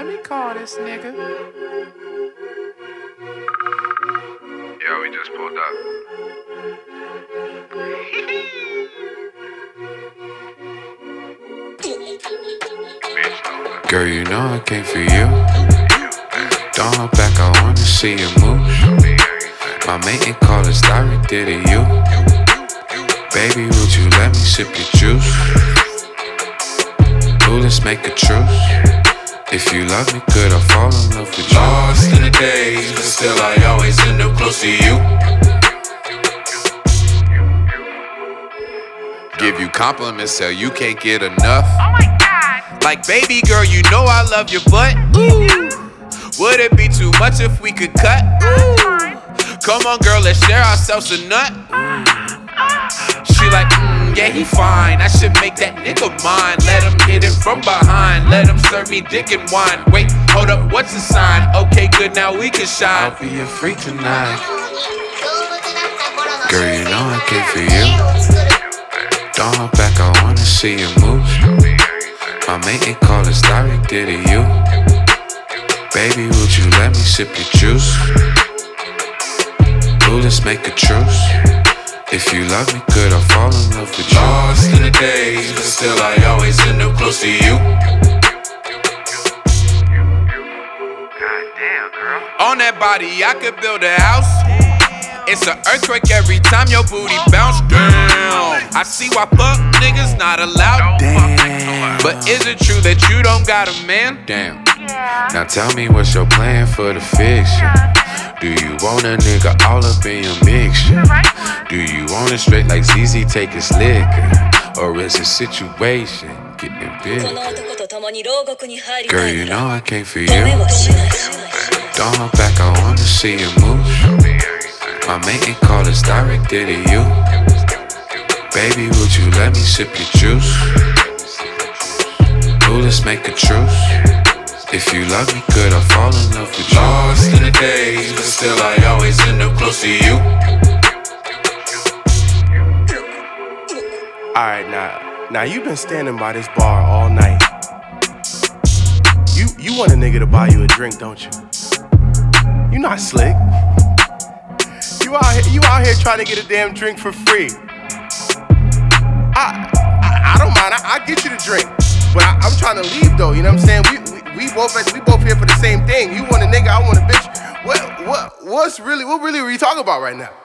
Let me call this nigga. Yo, we just pulled up. Girl, you know I came for you. Don't hold back, I wanna see you move. My mating call is directed at you. Baby, would you let me sip your juice? Ooh, let's make a truce. If you love me good, I'll fall in love with you. Lost in the days, but still I always end up close to you. Give you compliments so you can't get enough. Oh my God. Like, baby girl, you know I love your butt. Ooh. Would it be too much if we could cut? Ooh. Come on, girl, let's share ourselves a nut. She like, yeah, he fine. I should make that nigga mine. Let him hit it from behind. Let him serve me dick and wine. Wait, hold up, what's the sign? Okay, good, now we can shine. I'll be a freak tonight. Girl, you know I came for you. Don't hold back, I wanna see you move. My mating call is directed at you. Baby, would you let me sip your juice? Ooh, let's make a truce. If you love me good, I'll fall in love with you. Lost in the days, but still I always end up close to you. Goddamn, girl. On that body, I could build a house. It's an earthquake every time your booty bounce. Damn. I see why fuck niggas not allowed. Damn. But is it true that you don't got a man? Damn. Now tell me what's your plan for the fiction? Do you want a nigga all up in your mixture? Do you want it straight like ZZ take his liquor? Or is the situation getting big? Girl, you know I came for you. Don't hold back, I wanna see you move. My mating call is directed at you. Baby, would you let me sip your juice? Ooh, let's make a truce. If you love me good, I'll fall in love with you. Lost in the days, but still I always end up close to you. Alright, now you've been standing by this bar all night. You want a nigga to buy you a drink, don't you? You not slick. You out here trying to get a damn drink for free. I don't mind. I'll get you the drink. But I'm trying to leave though, you know what I'm saying? We both here for the same thing. You want a nigga, I want a bitch. What really are you talking about right now?